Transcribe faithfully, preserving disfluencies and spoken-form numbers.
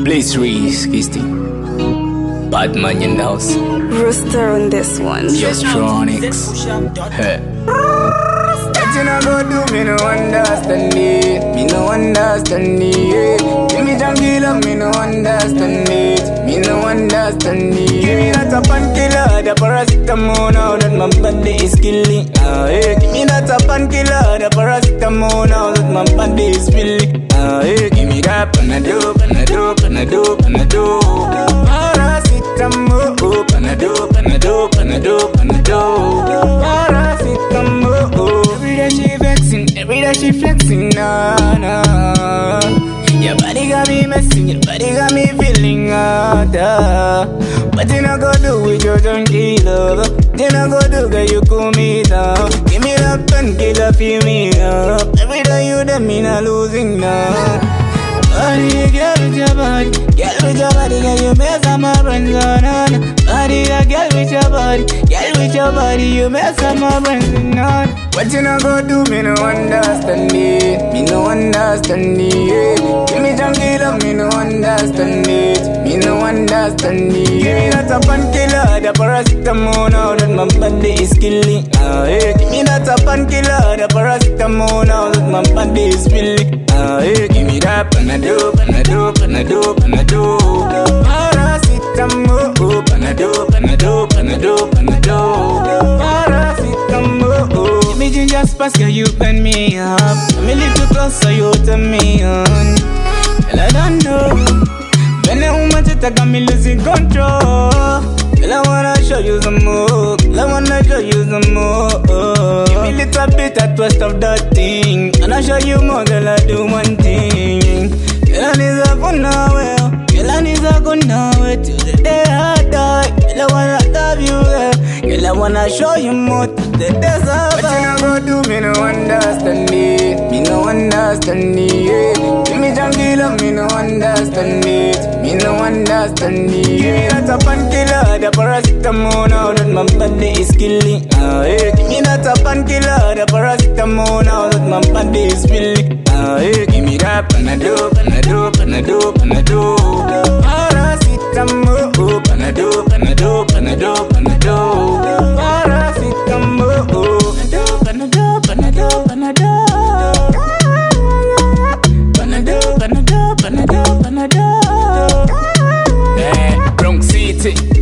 Blaze Reese, Kisty. Bad man in the house. Rooster on this one. Justronics. Hey. Nothing I go do, me no understand it. Me no understand it. Give me jungle, me no understand it. Me no understand it. Give me that a painkiller, the paracetamol now that my body is killing. Ah, hey. Give me that a painkiller, the paracetamol now that my body is feeling. Ah, hey. Give me that Panadol, Panadol, Panadol, Panadol. Paracetamol, Panadol, Panadol, Panadol, Panadol. Paracetamol. Every day she vexing, every day she flexing, nah, nah. Your body got me messing, your body got me feeling hot, uh. What you not gonna do with your junkie love? What you not gonna do, girl, you cool me down. Give me that painkiller, feel me up. Every day you them, me not losing now. Body, girl, with your body, girl, with your body, girl, you mess up my brains, on, on. Body, girl, with your body, girl, with your body, you mess up my brains, on. What you not gonna do, me no understand it. Me no understand it. Give me junkie love, me no understand it. Me no understand it. Give me that a painkiller, the paracetamol now that my body is killing. Ah, hey. Give me that a painkiller, the paracetamol now that my body is feeling. Ah, hey. Give me that Panadol, Panadol, Panadol, Panadol. Paracetamol, Panadol, Panadol, Panadol, Panadol. Paracetamol. Give me ginger spice, girl, you bend me up. Come a little closer, you turn me on. Girl, I don't know. When a woman just got me losing control. Girl, I wanna show you some more. Girl, I wanna show you some more. Give me a little bit of twist of that thing. And I show you more, girl, I do one thing. Girl, I need a good now, well. Girl, I need a good now, well. Till the day I die. Girl, I wanna love you, girl. Girl, I wanna show you more to the days of. What you not gonna do, me no understand it. Me no understand it. Give me junkie love, me no understand it. Me no understand it. Give me that a painkiller, the paracetamol now that my body is killing. Ah, hey. Give me that a painkiller, the paracetamol now that my body is feeling. Ah, hey. Give me that Panadol, Panadol, Panadol, Panadol. Paracetamol, Panadol, Panadol, Panadol, Panadol. Paracetamol, Panadol, Panadol, Panadol. Panadol, Panadol, Panadol, Panadol. Hey, Bronx City.